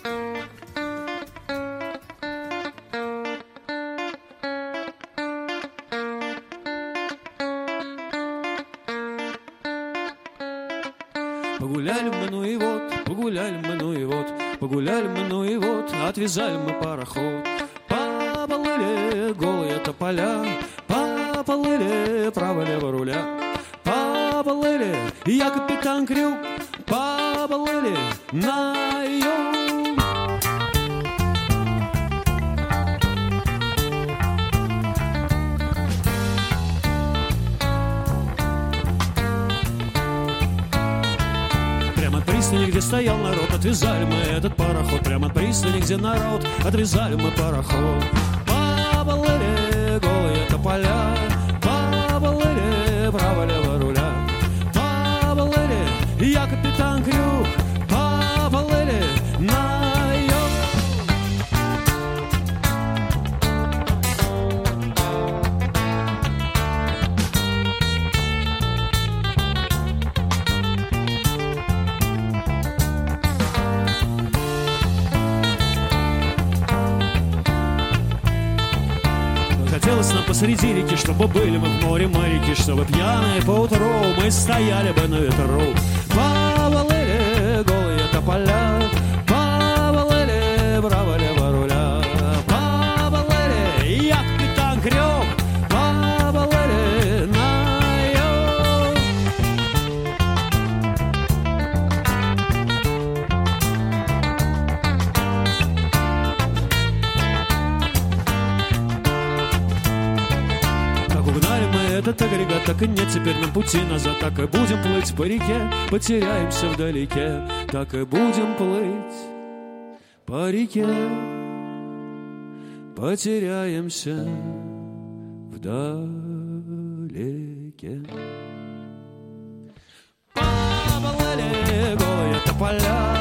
Погуляли мы, ну и вот, погуляли мы, ну и вот, погуляли мы, ну и вот, отвязали мы пароход. Поплыли голые тополя, поплыли право-лево руля, поплыли, я капитан Крюк, поплыли на юг. Пристани, где стоял народ, отвязали мы этот пароход. Прямо от пристани, где народ, отвязали мы пароход. Поплыли голые тополя, поплыли право-лево руля, поплыли, я капитан Крюк, поплыли на юг. Хотелось нам посреди реки, чтобы были мы в море моряки, чтобы пьяные поутру мы стояли бы на ветру. Поплыли голые тополя, поплыли право-лево руля, поплыли, я капитан Крюк, поплыли на юг. Этот агрегат, так и нет теперь нам пути назад. Так и будем плыть по реке, потеряемся вдалеке. Так и будем плыть по реке, потеряемся вдалеке. Поплыли голые тополя,